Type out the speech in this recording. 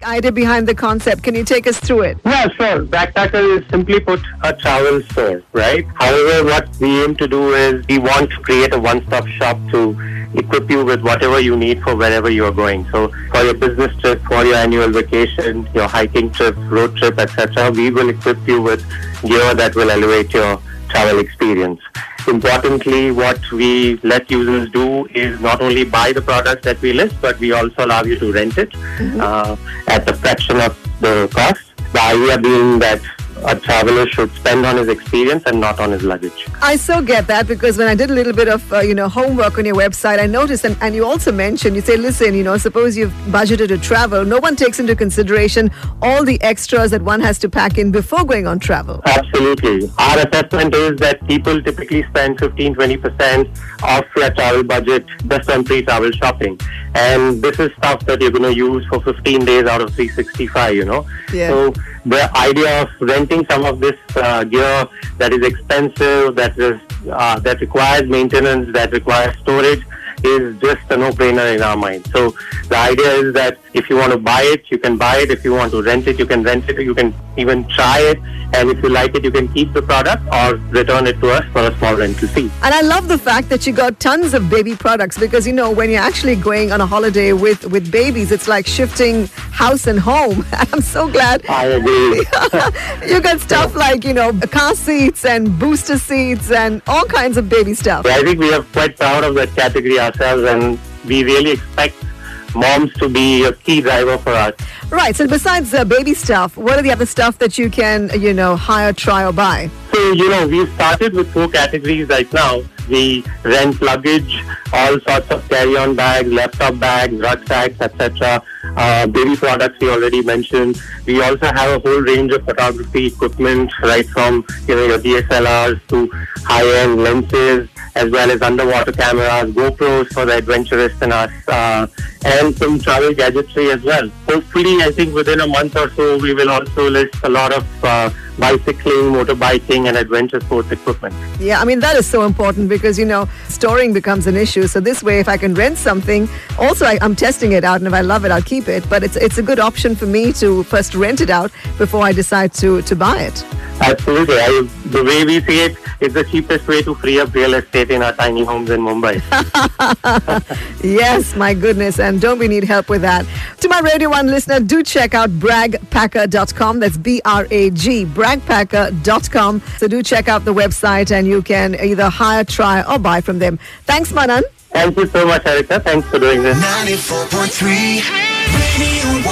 Idea behind the concept. Can you take us through it? Yeah, sure. Backpacker is simply put a travel store, right? However, what we aim to do is we want to create a one-stop shop to equip you with whatever you need for wherever you are going. So for your business trip, for your annual vacation, your hiking trip, road trip, etc., we will equip you with gear that will elevate your travel experience. Importantly, what we let users do is not only buy the products that we list, but we also allow you to rent it at a fraction of the cost. The idea being that a traveler should spend on his experience and not on his luggage. I so get that, because when I did a little bit of homework on your website, I noticed, and you also mentioned, you say, listen, suppose you've budgeted to travel, no one takes into consideration all the extras that one has to pack in before going on travel. Absolutely. Our assessment is that people typically spend 15-20% of their travel budget just on pre-travel shopping. And this is stuff that you're going to use for 15 days out of 365, Yeah. So the idea of renting some of this gear that is expensive, that requires maintenance, that requires storage, is just a no-brainer in our mind. So the idea is that if you want to buy it, you can buy it. If you want to rent it, you can rent it. You can even try it. And if you like it, you can keep the product or return it to us for a small rental fee. And I love the fact that you got tons of baby products, because, when you're actually going on a holiday with babies, it's like shifting house and home. I'm so glad. I agree. You got stuff like, car seats and booster seats and all kinds of baby stuff. I think we are quite proud of that category ourselves, and we really expect moms to be a key driver for us. Right. So besides baby stuff, what are the other stuff that you can, hire, try, or buy? So, we've started with 4 categories right now. We rent luggage, all sorts of carry-on bags, laptop bags, rucksacks, etc. Baby products we already mentioned. We also have a whole range of photography equipment, right from, your DSLRs to high-end lenses, as well as underwater cameras, GoPros for the adventurists in us, and some travel gadgetry as well. Hopefully, I think within a month or so, we will also list a lot of bicycling, motorbiking, and adventure sports equipment. Yeah, that is so important, because, storing becomes an issue. So this way, if I can rent something, also I'm testing it out, and if I love it, I'll keep it. But it's a good option for me to first rent it out before I decide to buy it. Absolutely. The way we see it, it's the cheapest way to free up real estate in our tiny homes in Mumbai. Yes, my goodness. And don't we need help with that? To my Radio 1 listener, do check out bragpacker.com. That's B-R-A-G, bragpacker.com. So do check out the website, and you can either hire, try, or buy from them. Thanks, Manan. Thank you so much, Erica. Thanks for doing this. 94.3 Radio